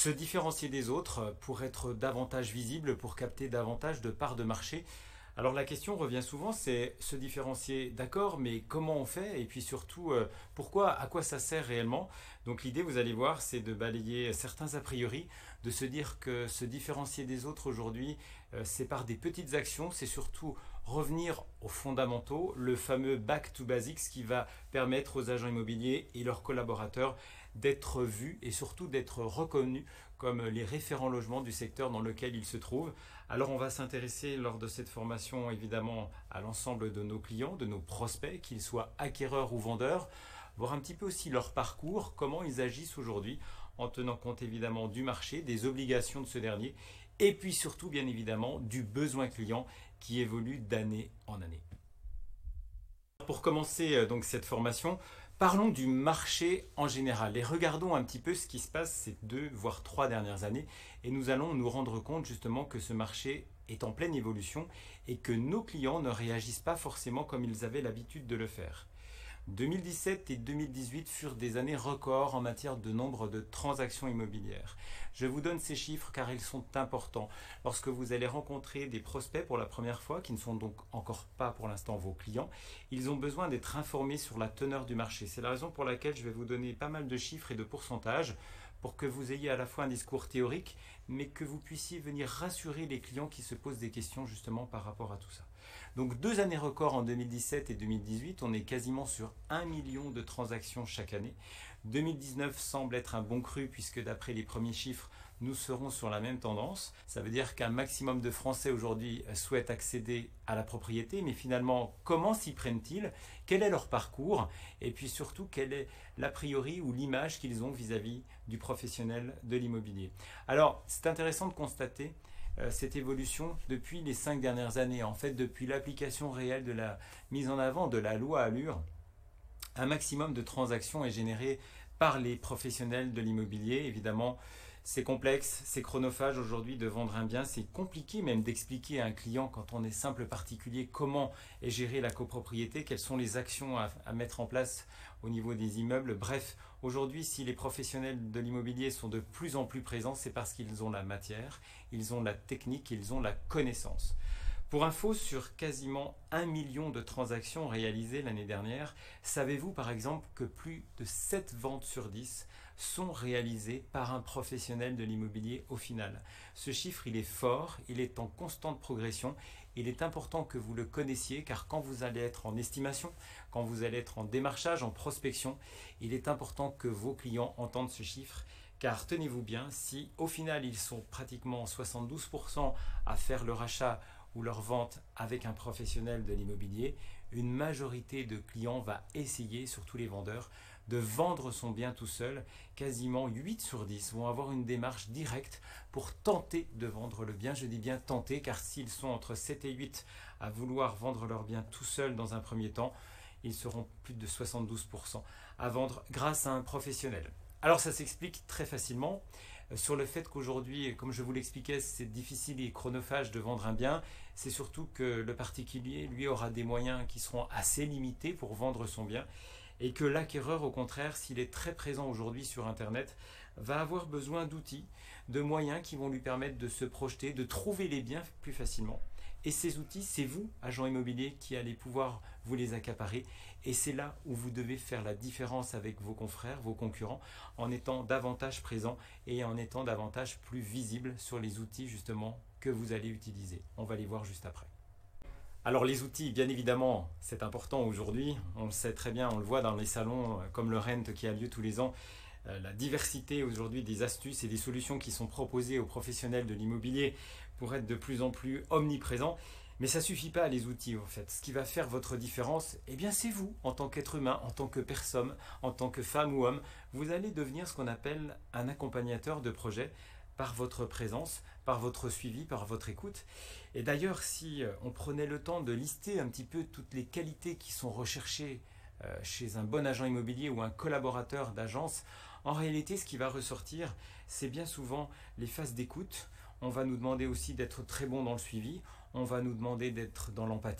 se différencier des autres pour être davantage visible, pour capter davantage de parts de marché. Alors la question revient souvent, c'est se différencier, d'accord, mais comment on fait? Et puis surtout, pourquoi, à quoi ça sert réellement? Donc l'idée, vous allez voir, c'est de balayer certains a priori, de se dire que se différencier des autres aujourd'hui, c'est par des petites actions, c'est surtout revenir aux fondamentaux, le fameux back to basics qui va permettre aux agents immobiliers et leurs collaborateurs d'être vus et surtout d'être reconnus comme les référents logements du secteur dans lequel ils se trouvent. Alors on va s'intéresser lors de cette formation évidemment à l'ensemble de nos clients, de nos prospects, qu'ils soient acquéreurs ou vendeurs, voir un petit peu aussi leur parcours, comment ils agissent aujourd'hui en tenant compte évidemment du marché, des obligations de ce dernier et puis surtout bien évidemment du besoin client qui évolue d'année en année. Pour commencer donc cette formation, parlons du marché en général et regardons un petit peu ce qui se passe ces 2 voire 3 dernières années et nous allons nous rendre compte justement que ce marché est en pleine évolution et que nos clients ne réagissent pas forcément comme ils avaient l'habitude de le faire. 2017 et 2018 furent des années records en matière de nombre de transactions immobilières. Je vous donne ces chiffres car ils sont importants. Lorsque vous allez rencontrer des prospects pour la première fois, qui ne sont donc encore pas pour l'instant vos clients, ils ont besoin d'être informés sur la teneur du marché. C'est la raison pour laquelle je vais vous donner pas mal de chiffres et de pourcentages pour que vous ayez à la fois un discours théorique, mais que vous puissiez venir rassurer les clients qui se posent des questions justement par rapport à tout ça. Donc 2 années records en 2017 et 2018, on est quasiment sur 1 million de transactions chaque année. 2019 semble être un bon cru puisque d'après les premiers chiffres, nous serons sur la même tendance. Ça veut dire qu'un maximum de Français aujourd'hui souhaitent accéder à la propriété, mais finalement, comment s'y prennent-ils? Quel est leur parcours? Et puis surtout, quel est l'a priori ou l'image qu'ils ont vis-à-vis du professionnel de l'immobilier? Alors, c'est intéressant de constater cette évolution depuis les 5 dernières années. En fait, depuis l'application réelle de la mise en avant de la loi Allure, un maximum de transactions est généré par les professionnels de l'immobilier. Évidemment, c'est complexe, c'est chronophage aujourd'hui de vendre un bien. C'est compliqué même d'expliquer à un client quand on est simple particulier comment est gérée la copropriété, quelles sont les actions à mettre en place au niveau des immeubles. Bref, aujourd'hui, si les professionnels de l'immobilier sont de plus en plus présents, c'est parce qu'ils ont la matière, ils ont la technique, ils ont la connaissance. Pour info, sur quasiment 1 million de transactions réalisées l'année dernière, savez-vous par exemple que plus de 7 ventes sur 10 sont réalisées par un professionnel de l'immobilier au final? Ce chiffre, il est fort, il est en constante progression. Il est important que vous le connaissiez car quand vous allez être en estimation, quand vous allez être en démarchage, en prospection, il est important que vos clients entendent ce chiffre. Car tenez-vous bien, si au final ils sont pratiquement 72% à faire leur achat ou leur vente avec un professionnel de l'immobilier, une majorité de clients va essayer, surtout les vendeurs, de vendre son bien tout seul. Quasiment 8 sur 10 vont avoir une démarche directe pour tenter de vendre le bien. Je dis bien tenter, car s'ils sont entre 7 et 8 à vouloir vendre leur bien tout seul dans un premier temps, ils seront plus de 72% à vendre grâce à un professionnel. Alors ça s'explique très facilement sur le fait qu'aujourd'hui, comme je vous l'expliquais, c'est difficile et chronophage de vendre un bien. C'est surtout que le particulier, lui, aura des moyens qui seront assez limités pour vendre son bien et que l'acquéreur, au contraire, s'il est très présent aujourd'hui sur Internet, va avoir besoin d'outils, de moyens qui vont lui permettre de se projeter, de trouver les biens plus facilement. Et ces outils, c'est vous, agent immobilier, qui allez pouvoir vous les accaparer. Et c'est là où vous devez faire la différence avec vos confrères, vos concurrents, en étant davantage présent et en étant davantage plus visible sur les outils justement que vous allez utiliser. On va les voir juste après. Alors les outils, bien évidemment, c'est important aujourd'hui. On le sait très bien, on le voit dans les salons comme le Rent qui a lieu tous les ans. La diversité aujourd'hui des astuces et des solutions qui sont proposées aux professionnels de l'immobilier pour être de plus en plus omniprésents. Mais ça ne suffit pas les outils en fait. Ce qui va faire votre différence, eh bien c'est vous, en tant qu'être humain, en tant que personne, en tant que femme ou homme. Vous allez devenir ce qu'on appelle un accompagnateur de projet par votre présence, par votre suivi, par votre écoute. Et d'ailleurs, si on prenait le temps de lister un petit peu toutes les qualités qui sont recherchées chez un bon agent immobilier ou un collaborateur d'agence, en réalité, ce qui va ressortir, c'est bien souvent les phases d'écoute. On va nous demander aussi d'être très bon dans le suivi. On va nous demander d'être dans l'empathie.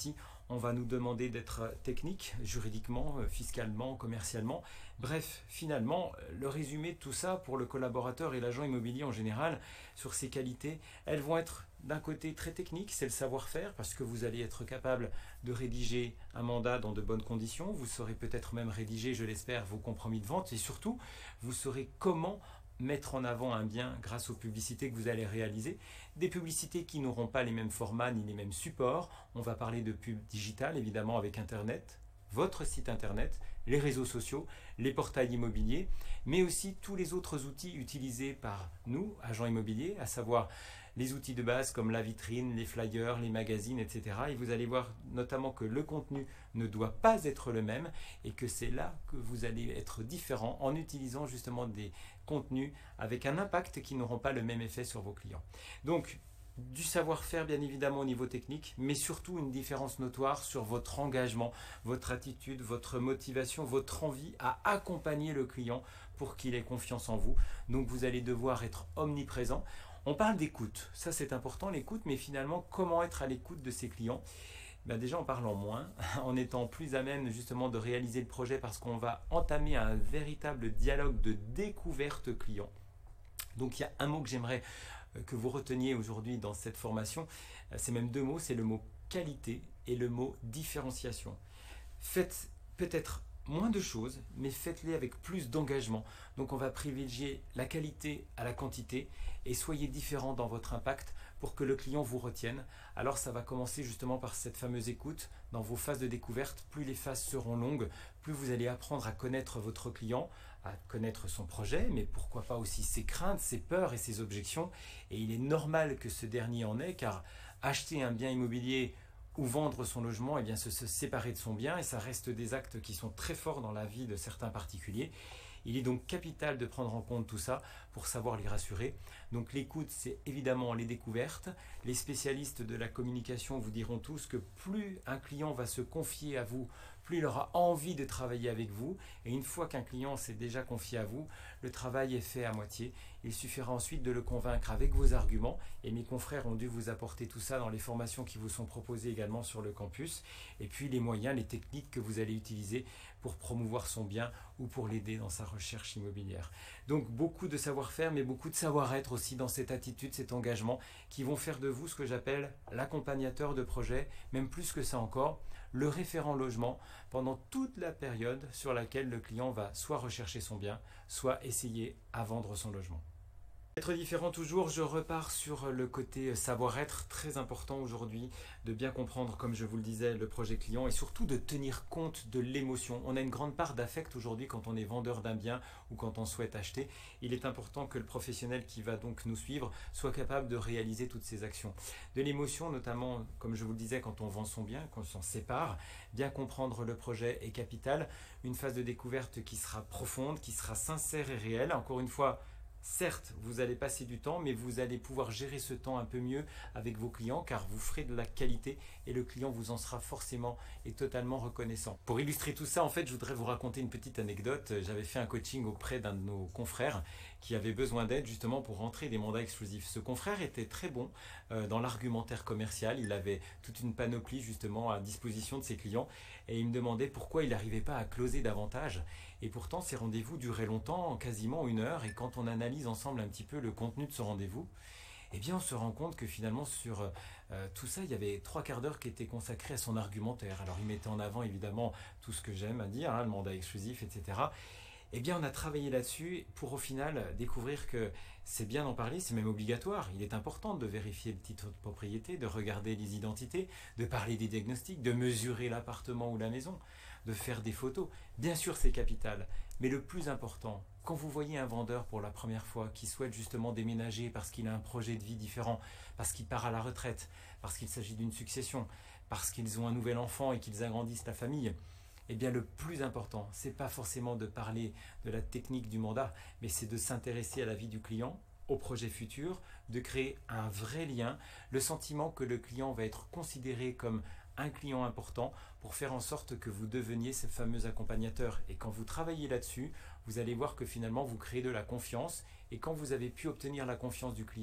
On va nous demander d'être technique, juridiquement, fiscalement, commercialement. Bref, finalement, le résumé de tout ça pour le collaborateur et l'agent immobilier en général, sur ces qualités, elles vont être d'un côté très technique, c'est le savoir-faire, parce que vous allez être capable de rédiger un mandat dans de bonnes conditions. Vous saurez peut-être même rédiger, je l'espère, vos compromis de vente et surtout, vous saurez comment mettre en avant un bien grâce aux publicités que vous allez réaliser. Des publicités qui n'auront pas les mêmes formats ni les mêmes supports. On va parler de pub digitale, évidemment, avec Internet, votre site Internet, les réseaux sociaux, les portails immobiliers, mais aussi tous les autres outils utilisés par nous, agents immobiliers, à savoir les outils de base comme la vitrine, les flyers, les magazines, etc. Et vous allez voir notamment que le contenu ne doit pas être le même et que c'est là que vous allez être différent en utilisant justement des contenus avec un impact qui n'auront pas le même effet sur vos clients. Donc, du savoir-faire bien évidemment au niveau technique, mais surtout une différence notoire sur votre engagement, votre attitude, votre motivation, votre envie à accompagner le client pour qu'il ait confiance en vous. Donc vous allez devoir être omniprésent. On parle d'écoute, ça c'est important l'écoute, mais finalement comment être à l'écoute de ses clients? Ben déjà en parlant moins, en étant plus à même justement de réaliser le projet parce qu'on va entamer un véritable dialogue de découverte client. Donc il y a un mot que j'aimerais que vous reteniez aujourd'hui dans cette formation, c'est même deux mots, c'est le mot qualité et le mot différenciation. Faites peut-être moins de choses, mais faites-les avec plus d'engagement. Donc on va privilégier la qualité à la quantité et soyez différent dans votre impact pour que le client vous retienne. Alors ça va commencer justement par cette fameuse écoute. Dans vos phases de découverte, plus les phases seront longues, plus vous allez apprendre à connaître votre client, à connaître son projet, mais pourquoi pas aussi ses craintes, ses peurs et ses objections. Et il est normal que ce dernier en ait, car acheter un bien immobilier ou vendre son logement, eh bien, se séparer de son bien, et ça reste des actes qui sont très forts dans la vie de certains particuliers. Il est donc capital de prendre en compte tout ça pour savoir les rassurer. Donc l'écoute, c'est évidemment les découvertes. Les spécialistes de la communication vous diront tous que plus un client va se confier à vous, plus il aura envie de travailler avec vous. Et une fois qu'un client s'est déjà confié à vous, le travail est fait à moitié. Il suffira ensuite de le convaincre avec vos arguments. Et mes confrères ont dû vous apporter tout ça dans les formations qui vous sont proposées également sur le campus. Et puis les moyens, les techniques que vous allez utiliser pour promouvoir son bien ou pour l'aider dans sa recherche immobilière. Donc beaucoup de savoir-faire, mais beaucoup de savoir-être aussi dans cette attitude, cet engagement, qui vont faire de vous ce que j'appelle l'accompagnateur de projet, même plus que ça encore, le référent logement pendant toute la période sur laquelle le client va soit rechercher son bien, soit essayer à vendre son logement. Être différent toujours, je repars sur le côté savoir-être, très important aujourd'hui, de bien comprendre, comme je vous le disais, le projet client et surtout de tenir compte de l'émotion. On a une grande part d'affect aujourd'hui quand on est vendeur d'un bien ou quand on souhaite acheter. Il est important que le professionnel qui va donc nous suivre soit capable de réaliser toutes ces actions. De l'émotion, notamment, comme je vous le disais, quand on vend son bien, quand on s'en sépare, bien comprendre le projet est capital. Une phase de découverte qui sera profonde, qui sera sincère et réelle. Encore une fois, certes, vous allez passer du temps, mais vous allez pouvoir gérer ce temps un peu mieux avec vos clients car vous ferez de la qualité et le client vous en sera forcément et totalement reconnaissant. Pour illustrer tout ça, en fait, je voudrais vous raconter une petite anecdote. J'avais fait un coaching auprès d'un de nos confrères qui avait besoin d'aide justement pour rentrer des mandats exclusifs. Ce confrère était très bon dans l'argumentaire commercial. Il avait toute une panoplie justement à disposition de ses clients et il me demandait pourquoi il n'arrivait pas à closer davantage. Et pourtant, ces rendez-vous duraient longtemps, quasiment 1 heure. Et quand on analyse ensemble un petit peu le contenu de ce rendez-vous, eh bien, on se rend compte que finalement, sur tout ça, il y avait 3/4 d'heure qui étaient consacrés à son argumentaire. Alors, il mettait en avant évidemment tout ce que j'aime à dire, le mandat exclusif, etc. Eh bien, on a travaillé là-dessus pour au final découvrir que c'est bien d'en parler, c'est même obligatoire. Il est important de vérifier le titre de propriété, de regarder les identités, de parler des diagnostics, de mesurer l'appartement ou la maison, de faire des photos. Bien sûr, c'est capital. Mais le plus important, quand vous voyez un vendeur pour la première fois qui souhaite justement déménager parce qu'il a un projet de vie différent, parce qu'il part à la retraite, parce qu'il s'agit d'une succession, parce qu'ils ont un nouvel enfant et qu'ils agrandissent la famille, eh bien le plus important, c'est pas forcément de parler de la technique du mandat, mais c'est de s'intéresser à la vie du client, au projet futur, de créer un vrai lien, le sentiment que le client va être considéré comme un client important pour faire en sorte que vous deveniez ce fameux accompagnateur. Et quand vous travaillez là-dessus, vous allez voir que finalement vous créez de la confiance et quand vous avez pu obtenir la confiance du client,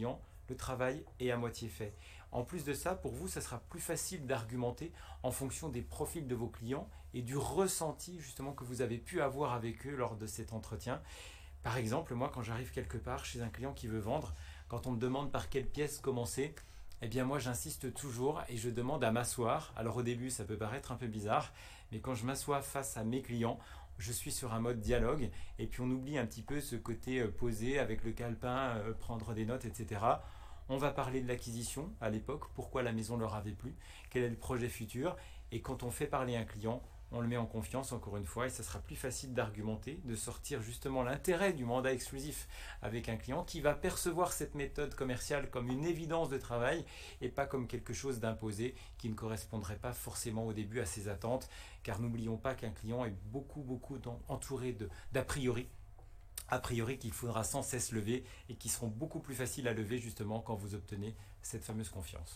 le travail est à moitié fait. En plus de ça, pour vous, ça sera plus facile d'argumenter en fonction des profils de vos clients et du ressenti justement que vous avez pu avoir avec eux lors de cet entretien. Par exemple, moi, quand j'arrive quelque part chez un client qui veut vendre, quand on me demande par quelle pièce commencer, eh bien moi j'insiste toujours et je demande à m'asseoir. Alors au début ça peut paraître un peu bizarre, mais quand je m'assois face à mes clients, je suis sur un mode dialogue et puis on oublie un petit peu ce côté posé avec le calepin, prendre des notes, etc. On va parler de l'acquisition à l'époque, pourquoi la maison leur avait plu, quel est le projet futur, et quand on fait parler un client, on le met en confiance encore une fois et ça sera plus facile d'argumenter, de sortir justement l'intérêt du mandat exclusif avec un client qui va percevoir cette méthode commerciale comme une évidence de travail et pas comme quelque chose d'imposé qui ne correspondrait pas forcément au début à ses attentes, car n'oublions pas qu'un client est beaucoup entouré d'a priori. A priori qu'il faudra sans cesse lever et qui seront beaucoup plus faciles à lever justement quand vous obtenez cette fameuse confiance.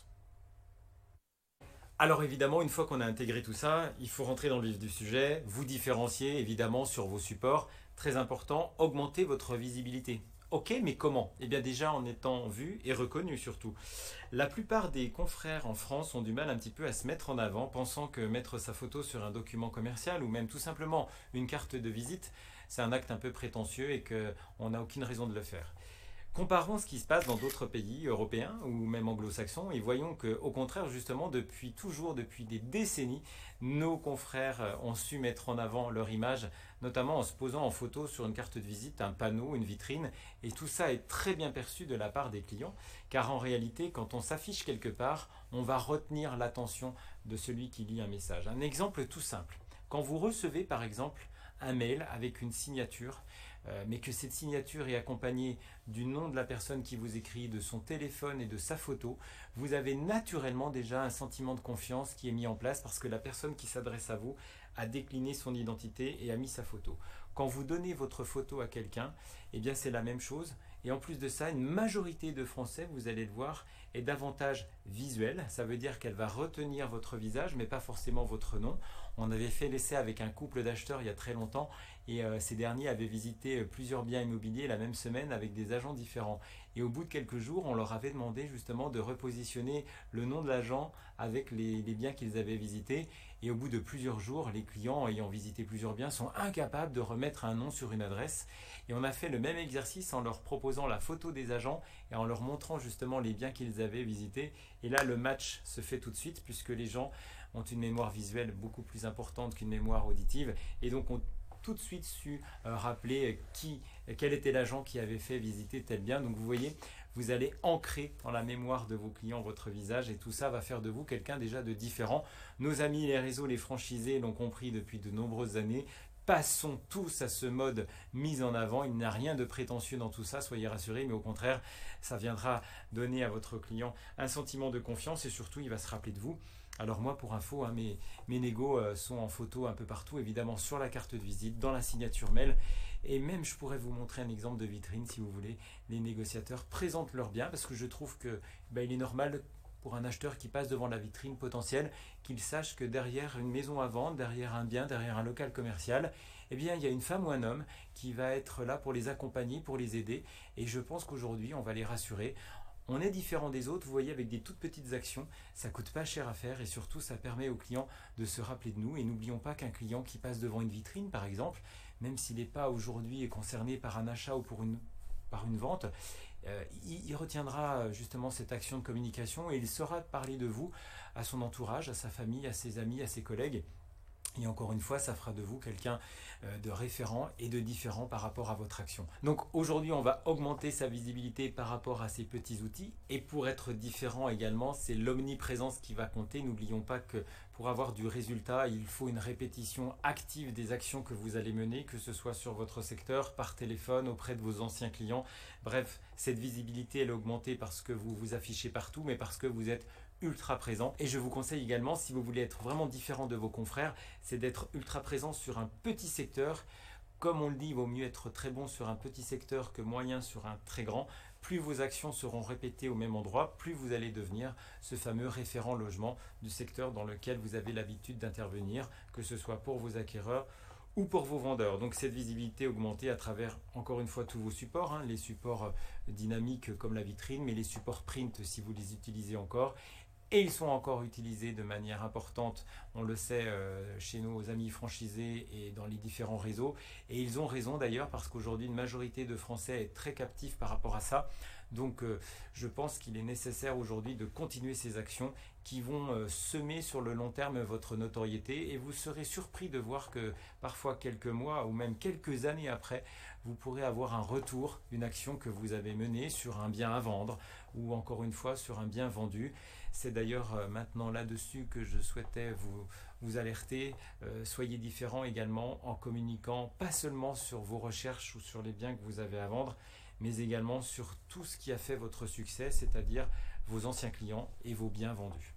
Alors évidemment, une fois qu'on a intégré tout ça, il faut rentrer dans le vif du sujet, vous différencier évidemment sur vos supports. Très important, augmenter votre visibilité. Ok, mais comment? Eh bien déjà en étant vu et reconnu surtout. La plupart des confrères en France ont du mal un petit peu à se mettre en avant, pensant que mettre sa photo sur un document commercial ou même tout simplement une carte de visite, c'est un acte un peu prétentieux et qu'on n'a aucune raison de le faire. Comparons ce qui se passe dans d'autres pays européens ou même anglo-saxons et voyons qu'au contraire, justement, depuis toujours, depuis des décennies, nos confrères ont su mettre en avant leur image, notamment en se posant en photo sur une carte de visite, un panneau, une vitrine. Et tout ça est très bien perçu de la part des clients, car en réalité, quand on s'affiche quelque part, on va retenir l'attention de celui qui lit un message. Un exemple tout simple. Quand vous recevez, par exemple, un mail avec une signature, mais que cette signature est accompagnée du nom de la personne qui vous écrit, de son téléphone et de sa photo, vous avez naturellement déjà un sentiment de confiance qui est mis en place parce que la personne qui s'adresse à vous a décliné son identité et a mis sa photo. Quand vous donnez votre photo à quelqu'un, eh bien c'est la même chose. Et en plus de ça, une majorité de Français, vous allez le voir, est davantage visuelle. Ça veut dire qu'elle va retenir votre visage, mais pas forcément votre nom. On avait fait l'essai avec un couple d'acheteurs il y a très longtemps et ces derniers avaient visité plusieurs biens immobiliers la même semaine avec des agents différents. Et au bout de quelques jours, on leur avait demandé justement de repositionner le nom de l'agent avec les biens qu'ils avaient visités. Et au bout de plusieurs jours, les clients ayant visité plusieurs biens sont incapables de remettre un nom sur une adresse. Et on a fait le même exercice en leur proposant la photo des agents et en leur montrant justement les biens qu'ils avaient visités. Et là, le match se fait tout de suite puisque les gens ont une mémoire visuelle beaucoup plus importante qu'une mémoire auditive et donc ont tout de suite su rappeler quel était l'agent qui avait fait visiter tel bien. Donc vous voyez, vous allez ancrer dans la mémoire de vos clients votre visage et tout ça va faire de vous quelqu'un déjà de différent. Nos amis les réseaux, les franchisés l'ont compris depuis de nombreuses années. Passons tous à ce mode mis en avant. Il n'y a rien de prétentieux dans tout ça, soyez rassurés, mais au contraire, ça viendra donner à votre client un sentiment de confiance et surtout, il va se rappeler de vous. Alors moi, pour info, mes négos sont en photo un peu partout, évidemment sur la carte de visite, dans la signature mail. Et même, je pourrais vous montrer un exemple de vitrine, si vous voulez. Les négociateurs présentent leurs biens parce que je trouve que il est normal pour un acheteur qui passe devant la vitrine potentielle qu'il sache que derrière une maison à vendre, derrière un bien, derrière un local commercial, eh bien, il y a une femme ou un homme qui va être là pour les accompagner, pour les aider. Et je pense qu'aujourd'hui, on va les rassurer. On est différent des autres, vous voyez, avec des toutes petites actions, ça coûte pas cher à faire et surtout ça permet aux clients de se rappeler de nous. Et n'oublions pas qu'un client qui passe devant une vitrine, par exemple, même s'il n'est pas aujourd'hui concerné par un achat ou par une vente, il retiendra justement cette action de communication et il saura parler de vous à son entourage, à sa famille, à ses amis, à ses collègues. Et encore une fois, ça fera de vous quelqu'un de référent et de différent par rapport à votre action. Donc aujourd'hui, on va augmenter sa visibilité par rapport à ces petits outils. Et pour être différent également, c'est l'omniprésence qui va compter. N'oublions pas que pour avoir du résultat, il faut une répétition active des actions que vous allez mener, que ce soit sur votre secteur, par téléphone, auprès de vos anciens clients. Bref, cette visibilité, elle est augmentée parce que vous vous affichez partout, mais parce que vous êtes ultra présent. Et je vous conseille également, si vous voulez être vraiment différent de vos confrères, c'est d'être ultra présent sur un petit secteur. Comme on le dit, il vaut mieux être très bon sur un petit secteur que moyen sur un très grand. Plus vos actions seront répétées au même endroit, plus vous allez devenir ce fameux référent logement du secteur dans lequel vous avez l'habitude d'intervenir, que ce soit pour vos acquéreurs ou pour vos vendeurs. Donc cette visibilité augmentée à travers, encore une fois, tous vos supports, hein, les supports dynamiques comme la vitrine, mais les supports print si vous les utilisez encore. Et ils sont encore utilisés de manière importante, on le sait, chez nos amis franchisés et dans les différents réseaux. Et ils ont raison d'ailleurs, parce qu'aujourd'hui, une majorité de Français est très captive par rapport à ça. Donc je pense qu'il est nécessaire aujourd'hui de continuer ces actions qui vont semer sur le long terme votre notoriété. Et vous serez surpris de voir que parfois quelques mois ou même quelques années après, vous pourrez avoir un retour d'une action que vous avez menée sur un bien à vendre ou encore une fois sur un bien vendu. C'est d'ailleurs maintenant là-dessus que je souhaitais vous alerter. Soyez différents également en communiquant pas seulement sur vos recherches ou sur les biens que vous avez à vendre, mais également sur tout ce qui a fait votre succès, c'est-à-dire vos anciens clients et vos biens vendus.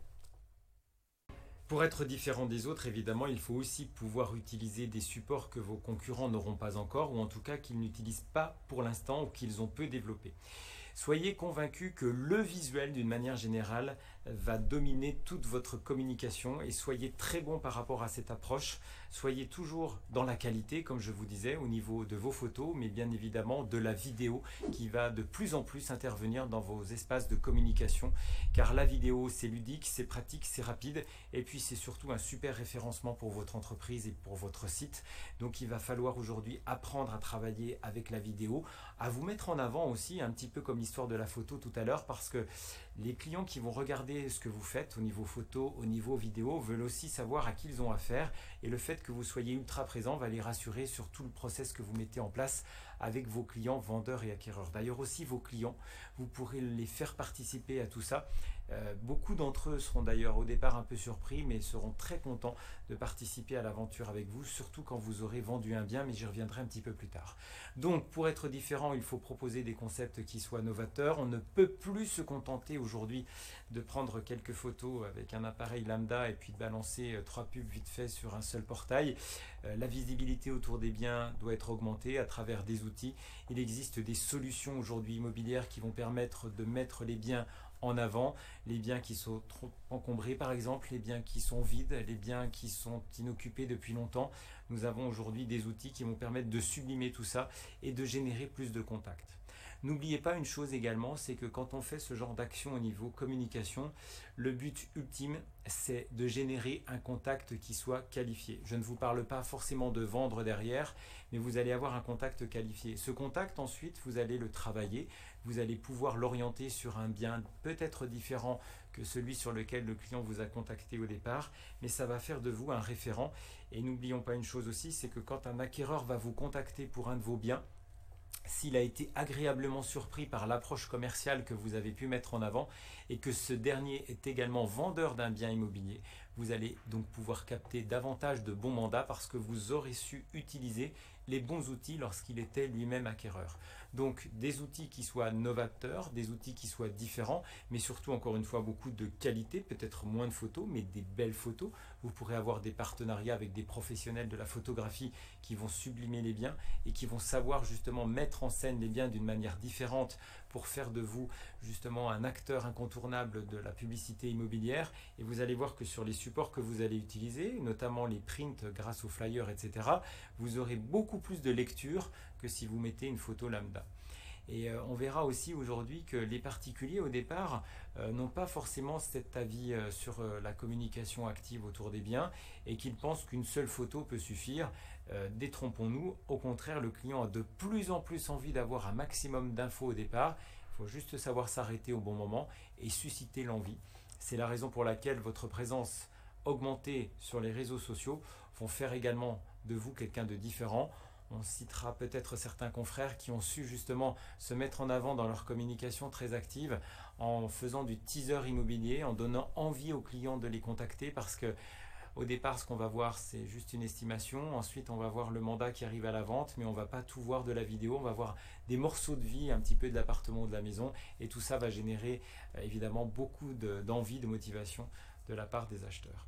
Pour être différent des autres, évidemment, il faut aussi pouvoir utiliser des supports que vos concurrents n'auront pas encore, ou en tout cas qu'ils n'utilisent pas pour l'instant ou qu'ils ont peu développé. Soyez convaincus que le visuel, d'une manière générale, va dominer toute votre communication et soyez très bon par rapport à cette approche. Soyez toujours dans la qualité, comme je vous disais, au niveau de vos photos, mais bien évidemment de la vidéo qui va de plus en plus intervenir dans vos espaces de communication. Car la vidéo, c'est ludique, c'est pratique, c'est rapide et puis c'est surtout un super référencement pour votre entreprise et pour votre site. Donc il va falloir aujourd'hui apprendre à travailler avec la vidéo, à vous mettre en avant aussi, un petit peu comme l'histoire de la photo tout à l'heure, parce que les clients qui vont regarder ce que vous faites au niveau photo, au niveau vidéo, veulent aussi savoir à qui ils ont affaire. Et le fait que vous soyez ultra présent va les rassurer sur tout le process que vous mettez en place avec vos clients, vendeurs et acquéreurs. D'ailleurs aussi vos clients, vous pourrez les faire participer à tout ça. Beaucoup d'entre eux seront d'ailleurs au départ un peu surpris, mais seront très contents de participer à l'aventure avec vous, surtout quand vous aurez vendu un bien, mais j'y reviendrai un petit peu plus tard. Donc pour être différent, il faut proposer des concepts qui soient novateurs. On ne peut plus se contenter aujourd'hui de prendre quelques photos avec un appareil lambda et puis de balancer 3 pubs vite fait sur un seul portail. La visibilité autour des biens doit être augmentée à travers des outils. Il existe des solutions aujourd'hui immobilières qui vont permettre de mettre les biens en avant, les biens qui sont trop encombrés par exemple, les biens qui sont vides, les biens qui sont inoccupés depuis longtemps. Nous avons aujourd'hui des outils qui vont permettre de sublimer tout ça et de générer plus de contacts. N'oubliez pas une chose également, c'est que quand on fait ce genre d'action au niveau communication, le but ultime, c'est de générer un contact qui soit qualifié. Je ne vous parle pas forcément de vendre derrière, mais vous allez avoir un contact qualifié. Ce contact, ensuite, vous allez le travailler. Vous allez pouvoir l'orienter sur un bien peut-être différent que celui sur lequel le client vous a contacté au départ, mais ça va faire de vous un référent. Et n'oublions pas une chose aussi, c'est que quand un acquéreur va vous contacter pour un de vos biens, s'il a été agréablement surpris par l'approche commerciale que vous avez pu mettre en avant et que ce dernier est également vendeur d'un bien immobilier, vous allez donc pouvoir capter davantage de bons mandats parce que vous aurez su utiliser les bons outils lorsqu'il était lui-même acquéreur. Donc des outils qui soient novateurs, des outils qui soient différents, mais surtout encore une fois beaucoup de qualité, peut-être moins de photos, mais des belles photos. Vous pourrez avoir des partenariats avec des professionnels de la photographie qui vont sublimer les biens et qui vont savoir justement mettre en scène les biens d'une manière différente pour faire de vous justement un acteur incontournable de la publicité immobilière. Et vous allez voir que sur les supports que vous allez utiliser, notamment les prints grâce aux flyers, etc., vous aurez beaucoup plus de lecture que si vous mettez une photo lambda. Et on verra aussi aujourd'hui que les particuliers au départ n'ont pas forcément cet avis sur la communication active autour des biens et qu'ils pensent qu'une seule photo peut suffire. Détrompons-nous, au contraire le client a de plus en plus envie d'avoir un maximum d'infos au départ. Il faut juste savoir s'arrêter au bon moment et susciter l'envie. C'est la raison pour laquelle votre présence augmentée sur les réseaux sociaux vont faire également de vous quelqu'un de différent. On citera peut-être certains confrères qui ont su justement se mettre en avant dans leur communication très active en faisant du teaser immobilier, en donnant envie aux clients de les contacter parce que au départ, ce qu'on va voir, c'est juste une estimation. Ensuite, on va voir le mandat qui arrive à la vente, mais on ne va pas tout voir de la vidéo. On va voir des morceaux de vie, un petit peu de l'appartement ou de la maison. Et tout ça va générer évidemment beaucoup d'envie, de motivation de la part des acheteurs.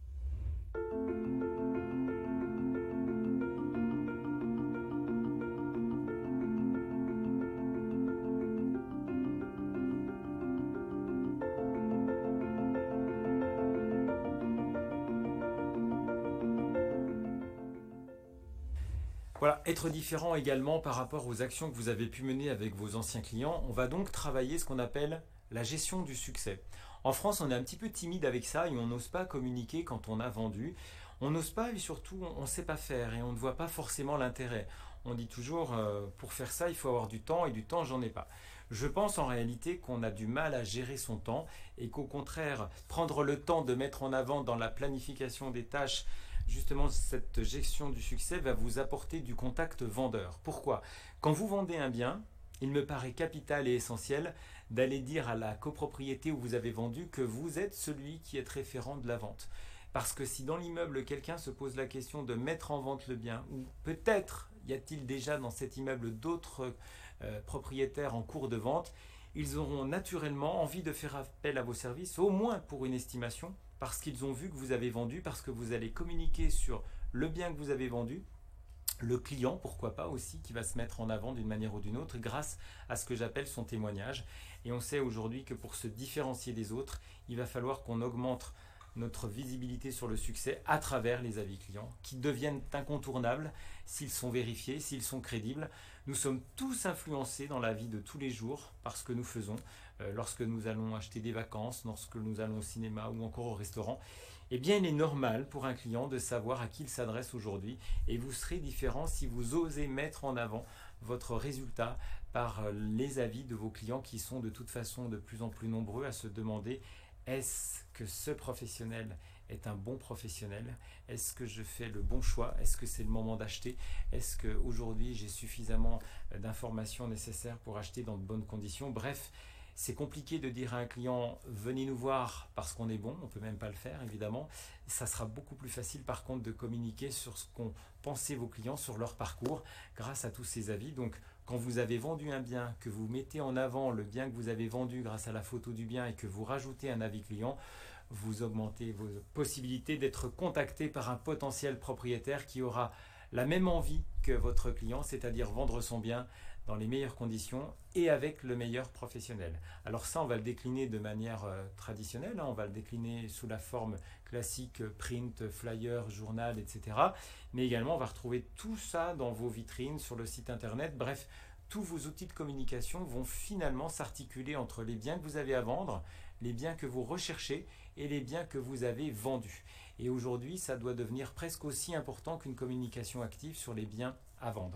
Voilà, être différent également par rapport aux actions que vous avez pu mener avec vos anciens clients. On va donc travailler ce qu'on appelle la gestion du succès. En France, on est un petit peu timide avec ça et on n'ose pas communiquer quand on a vendu. On n'ose pas et surtout on ne sait pas faire et on ne voit pas forcément l'intérêt. On dit toujours pour faire ça, il faut avoir du temps et du temps, j'en ai pas. Je pense en réalité qu'on a du mal à gérer son temps et qu'au contraire, prendre le temps de mettre en avant dans la planification des tâches justement cette gestion du succès va vous apporter du contact vendeur. Pourquoi? Quand vous vendez un bien, il me paraît capital et essentiel d'aller dire à la copropriété où vous avez vendu que vous êtes celui qui est référent de la vente. Parce que si dans l'immeuble, quelqu'un se pose la question de mettre en vente le bien, ou peut-être y a-t-il déjà dans cet immeuble d'autres propriétaires en cours de vente, ils auront naturellement envie de faire appel à vos services, au moins pour une estimation, parce qu'ils ont vu que vous avez vendu, parce que vous allez communiquer sur le bien que vous avez vendu, le client, pourquoi pas aussi, qui va se mettre en avant d'une manière ou d'une autre grâce à ce que j'appelle son témoignage. Et on sait aujourd'hui que pour se différencier des autres, il va falloir qu'on augmente notre visibilité sur le succès à travers les avis clients qui deviennent incontournables s'ils sont vérifiés, s'ils sont crédibles. Nous sommes tous influencés dans la vie de tous les jours par ce que nous faisons. Lorsque nous allons acheter des vacances, lorsque nous allons au cinéma ou encore au restaurant, eh bien il est normal pour un client de savoir à qui il s'adresse aujourd'hui et vous serez différent si vous osez mettre en avant votre résultat par les avis de vos clients qui sont de toute façon de plus en plus nombreux à se demander: est-ce que ce professionnel est un bon professionnel? Est-ce que je fais le bon choix? Est-ce que c'est le moment d'acheter? Est-ce qu'aujourd'hui j'ai suffisamment d'informations nécessaires pour acheter dans de bonnes conditions? Bref, c'est compliqué de dire à un client venez nous voir parce qu'on est bon, on ne peut même pas le faire évidemment. Ça sera beaucoup plus facile par contre de communiquer sur ce qu'ont pensé vos clients, sur leur parcours grâce à tous ces avis. Donc quand vous avez vendu un bien, que vous mettez en avant le bien que vous avez vendu grâce à la photo du bien et que vous rajoutez un avis client, vous augmentez vos possibilités d'être contacté par un potentiel propriétaire qui aura la même envie que votre client, c'est-à-dire vendre son bien dans les meilleures conditions et avec le meilleur professionnel. Alors ça, on va le décliner de manière traditionnelle, on va le décliner sous la forme classique, print, flyer, journal, etc. Mais également, on va retrouver tout ça dans vos vitrines, sur le site internet. Bref, tous vos outils de communication vont finalement s'articuler entre les biens que vous avez à vendre, les biens que vous recherchez et les biens que vous avez vendus. Et aujourd'hui, ça doit devenir presque aussi important qu'une communication active sur les biens à vendre.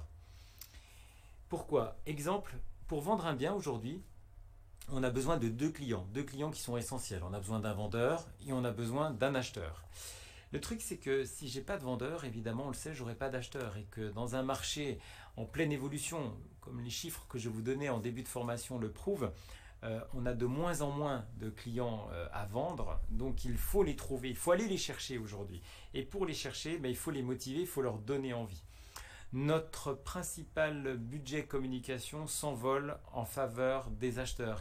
Pourquoi? Exemple, pour vendre un bien aujourd'hui, on a besoin de deux clients qui sont essentiels. On a besoin d'un vendeur et on a besoin d'un acheteur. Le truc, c'est que si j'ai pas de vendeur, évidemment, on le sait, j'aurai pas d'acheteur. Et que dans un marché en pleine évolution, comme les chiffres que je vous donnais en début de formation le prouvent, on a de moins en moins de clients à vendre. Donc il faut les trouver, il faut aller les chercher aujourd'hui. Et pour les chercher, il faut les motiver, il faut leur donner envie. Notre principal budget communication s'envole en faveur des acheteurs.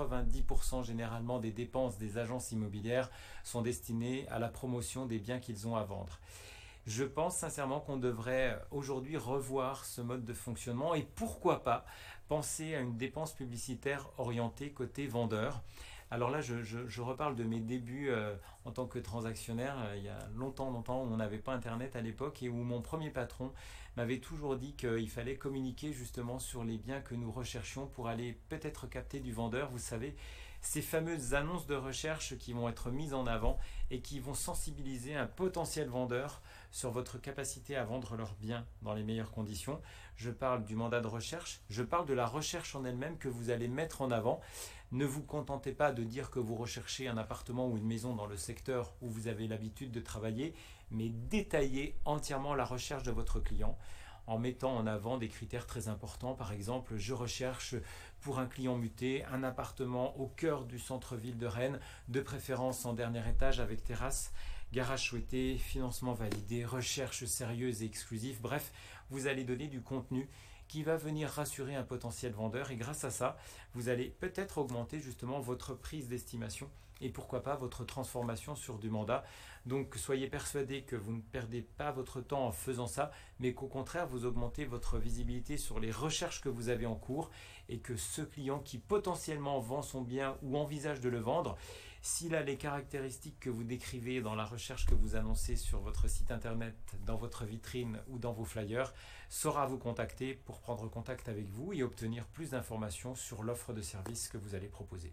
90% généralement des dépenses des agences immobilières sont destinées à la promotion des biens qu'ils ont à vendre. Je pense sincèrement qu'on devrait aujourd'hui revoir ce mode de fonctionnement et pourquoi pas penser à une dépense publicitaire orientée côté vendeur. Alors là, je reparle de mes débuts en tant que transactionnaire. Il y a longtemps, où on n'avait pas Internet à l'époque et où mon premier patron m'avait toujours dit qu'il fallait communiquer justement sur les biens que nous recherchions pour aller peut-être capter du vendeur. Vous savez, ces fameuses annonces de recherche qui vont être mises en avant et qui vont sensibiliser un potentiel vendeur sur votre capacité à vendre leurs biens dans les meilleures conditions. Je parle du mandat de recherche, je parle de la recherche en elle-même que vous allez mettre en avant. Ne vous contentez pas de dire que vous recherchez un appartement ou une maison dans le secteur où vous avez l'habitude de travailler, mais détaillez entièrement la recherche de votre client en mettant en avant des critères très importants. Par exemple, je recherche pour un client muté un appartement au cœur du centre-ville de Rennes, de préférence en dernier étage avec terrasse, garage souhaité, financement validé, recherche sérieuse et exclusive. Bref, vous allez donner du contenu qui va venir rassurer un potentiel vendeur et grâce à ça, vous allez peut-être augmenter justement votre prise d'estimation et pourquoi pas votre transformation sur du mandat. Donc soyez persuadés que vous ne perdez pas votre temps en faisant ça, mais qu'au contraire vous augmentez votre visibilité sur les recherches que vous avez en cours et que ce client qui potentiellement vend son bien ou envisage de le vendre, S'il a les caractéristiques que vous décrivez dans la recherche que vous annoncez sur votre site internet, dans votre vitrine ou dans vos flyers, saura vous contacter pour prendre contact avec vous et obtenir plus d'informations sur l'offre de service que vous allez proposer.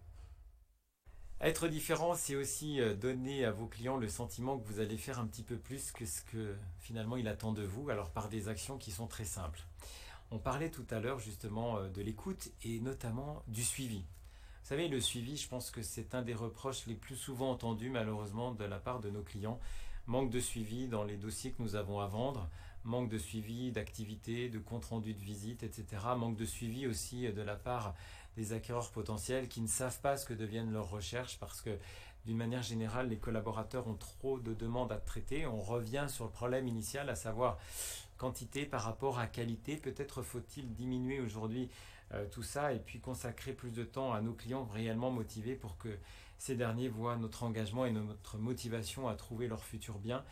Être différent, c'est aussi donner à vos clients le sentiment que vous allez faire un petit peu plus que ce que finalement il attend de vous, alors par des actions qui sont très simples. On parlait tout à l'heure justement de l'écoute et notamment du suivi. Vous savez, le suivi, je pense que c'est un des reproches les plus souvent entendus malheureusement de la part de nos clients. Manque de suivi dans les dossiers que nous avons à vendre, manque de suivi d'activités, de compte rendu de visite, etc. Manque de suivi aussi de la part des acquéreurs potentiels qui ne savent pas ce que deviennent leurs recherches parce que d'une manière générale, les collaborateurs ont trop de demandes à traiter. On revient sur le problème initial, à savoir quantité par rapport à qualité. Peut-être faut-il diminuer aujourd'hui tout ça et puis consacrer plus de temps à nos clients réellement motivés pour que ces derniers voient notre engagement et notre motivation à trouver leur futur bien.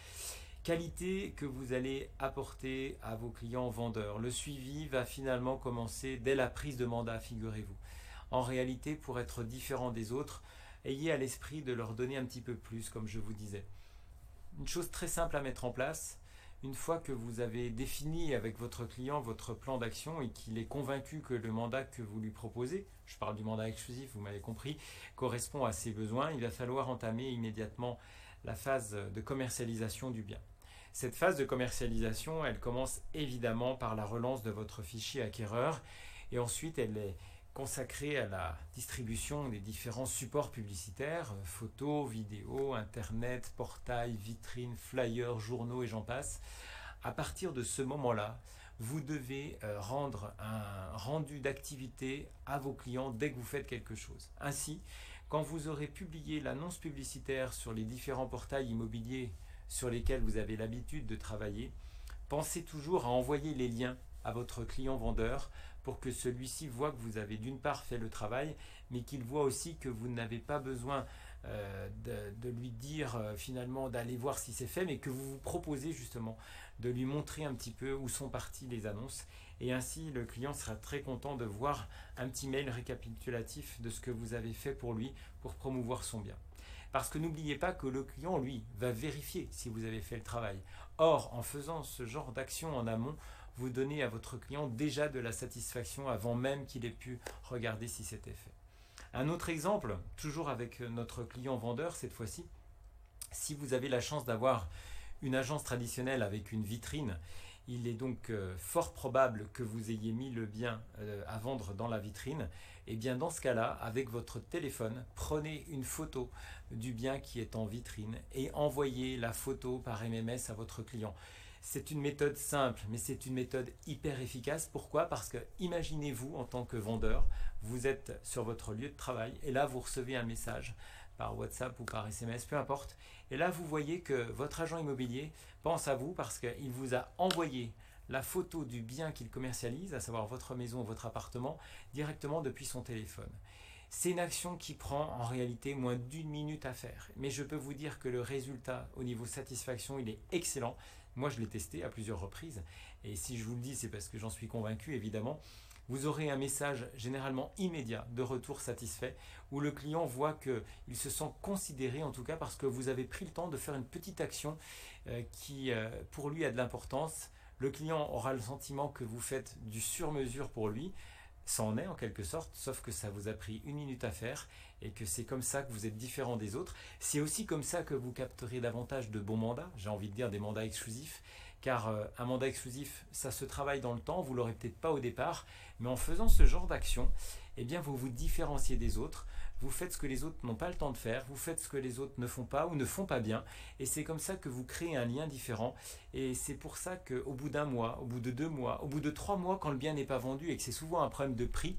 Qualité que vous allez apporter à vos clients vendeurs. Le suivi va finalement commencer dès la prise de mandat, figurez-vous. En réalité, pour être différent des autres, ayez à l'esprit de leur donner un petit peu plus, comme je vous disais. Une chose très simple à mettre en place, une fois que vous avez défini avec votre client votre plan d'action et qu'il est convaincu que le mandat que vous lui proposez, je parle du mandat exclusif, vous m'avez compris, correspond à ses besoins, il va falloir entamer immédiatement la phase de commercialisation du bien. Cette phase de commercialisation, elle commence évidemment par la relance de votre fichier acquéreur et ensuite elle est consacrée à la distribution des différents supports publicitaires, photos, vidéos, internet, portail, vitrines, flyers, journaux et j'en passe. À partir de ce moment-là, vous devez rendre un rendu d'activité à vos clients dès que vous faites quelque chose. Ainsi, quand vous aurez publié l'annonce publicitaire sur les différents portails immobiliers sur lesquels vous avez l'habitude de travailler, pensez toujours à envoyer les liens à votre client vendeur pour que celui-ci voit que vous avez d'une part fait le travail, mais qu'il voit aussi que vous n'avez pas besoin de lui dire finalement d'aller voir si c'est fait, mais que vous vous proposez justement de lui montrer un petit peu où sont parties les annonces. Et ainsi, le client sera très content de voir un petit mail récapitulatif de ce que vous avez fait pour lui pour promouvoir son bien. Parce que n'oubliez pas que le client, lui, va vérifier si vous avez fait le travail. Or, en faisant ce genre d'action en amont, vous donnez à votre client déjà de la satisfaction avant même qu'il ait pu regarder si c'était fait. Un autre exemple, toujours avec notre client vendeur cette fois-ci, si vous avez la chance d'avoir une agence traditionnelle avec une vitrine, il est donc fort probable que vous ayez mis le bien à vendre dans la vitrine. Et bien dans ce cas-là, avec votre téléphone, prenez une photo du bien qui est en vitrine et envoyez la photo par MMS à votre client. C'est une méthode simple, mais c'est une méthode hyper efficace. Pourquoi ? Parce que imaginez-vous en tant que vendeur, vous êtes sur votre lieu de travail et là vous recevez un message par WhatsApp ou par SMS, peu importe. Et là vous voyez que votre agent immobilier pense à vous parce qu'il vous a envoyé la photo du bien qu'il commercialise, à savoir votre maison ou votre appartement, directement depuis son téléphone. C'est une action qui prend en réalité moins d'1 minute à faire. Mais je peux vous dire que le résultat au niveau satisfaction, il est excellent. Moi, je l'ai testé à plusieurs reprises. Et si je vous le dis, c'est parce que j'en suis convaincu, évidemment. Vous aurez un message généralement immédiat de retour satisfait où le client voit qu'il se sent considéré, en tout cas parce que vous avez pris le temps de faire une petite action qui, pour lui, a de l'importance. Le client aura le sentiment que vous faites du sur-mesure pour lui. Ça en est en quelque sorte, sauf que ça vous a pris 1 minute à faire et que c'est comme ça que vous êtes différent des autres. C'est aussi comme ça que vous capterez davantage de bons mandats, j'ai envie de dire des mandats exclusifs, car un mandat exclusif, ça se travaille dans le temps, vous ne l'aurez peut-être pas au départ, mais en faisant ce genre d'action, eh bien vous vous différenciez des autres, vous faites ce que les autres n'ont pas le temps de faire, vous faites ce que les autres ne font pas ou ne font pas bien, et c'est comme ça que vous créez un lien différent, et c'est pour ça qu'au bout d'1 mois, au bout de 2 mois, au bout de 3 mois, quand le bien n'est pas vendu et que c'est souvent un problème de prix,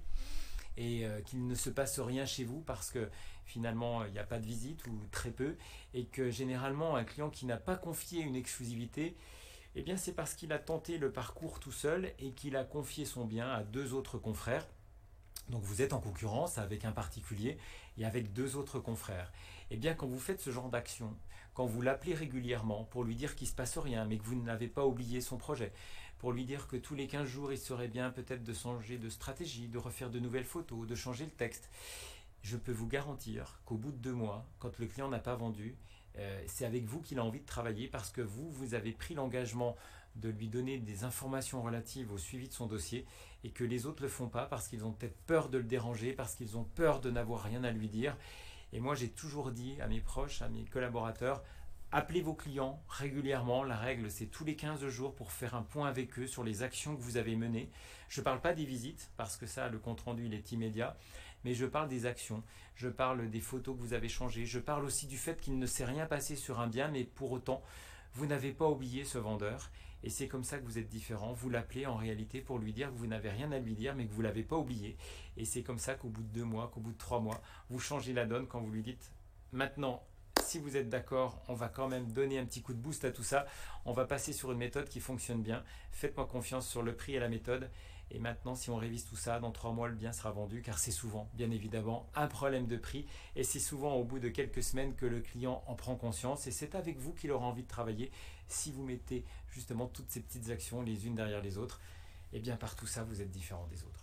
et qu'il ne se passe rien chez vous parce que finalement il n'y a pas de visite ou très peu, et que généralement un client qui n'a pas confié une exclusivité, eh bien c'est parce qu'il a tenté le parcours tout seul et qu'il a confié son bien à 2 autres confrères. Donc vous êtes en concurrence avec un particulier et avec 2 autres confrères. Et bien quand vous faites ce genre d'action, quand vous l'appelez régulièrement pour lui dire qu'il ne se passe rien, mais que vous n'avez pas oublié son projet, pour lui dire que tous les 15 jours, il serait bien peut-être de changer de stratégie, de refaire de nouvelles photos, de changer le texte, Je peux vous garantir qu'au bout de 2 mois, quand le client n'a pas vendu, c'est avec vous qu'il a envie de travailler parce que vous avez pris l'engagement de lui donner des informations relatives au suivi de son dossier et que les autres ne le font pas parce qu'ils ont peut-être peur de le déranger, parce qu'ils ont peur de n'avoir rien à lui dire. Et moi, j'ai toujours dit à mes proches, à mes collaborateurs, appelez vos clients régulièrement. La règle, c'est tous les 15 jours pour faire un point avec eux sur les actions que vous avez menées. Je ne parle pas des visites, parce que ça, le compte-rendu, il est immédiat. Mais je parle des actions, je parle des photos que vous avez changées, je parle aussi du fait qu'il ne s'est rien passé sur un bien, mais pour autant, vous n'avez pas oublié ce vendeur. Et c'est comme ça que vous êtes différent. Vous l'appelez en réalité pour lui dire que vous n'avez rien à lui dire, mais que vous ne l'avez pas oublié. Et c'est comme ça qu'au bout de 2 mois, qu'au bout de 3 mois, vous changez la donne quand vous lui dites maintenant, si vous êtes d'accord, on va quand même donner un petit coup de boost à tout ça. On va passer sur une méthode qui fonctionne bien. Faites-moi confiance sur le prix et la méthode. Et maintenant, si on révise tout ça, dans 3 mois, le bien sera vendu, car c'est souvent, bien évidemment, un problème de prix. Et c'est souvent au bout de quelques semaines que le client en prend conscience. Et c'est avec vous qu'il aura envie de travailler si vous mettez justement toutes ces petites actions les unes derrière les autres. Et bien par tout ça, vous êtes différent des autres.